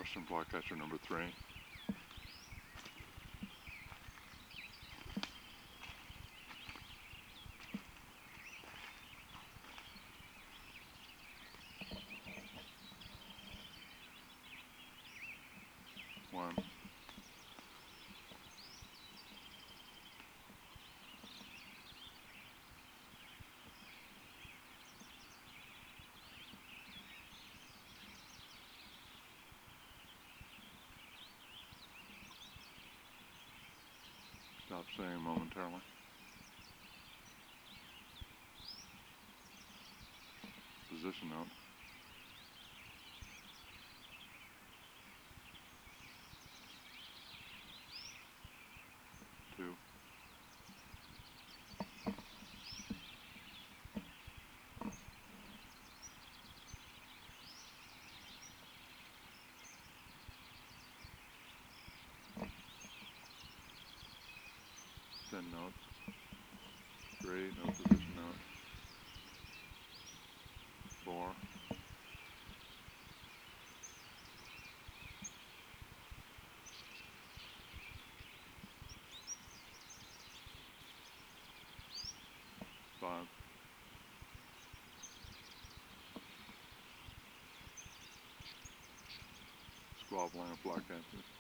Western flycatcher number 3. One. Stop saying momentarily. Position note. 2. Ten notes. 3, no position note. 4. 5. Squabbling a flycatcher.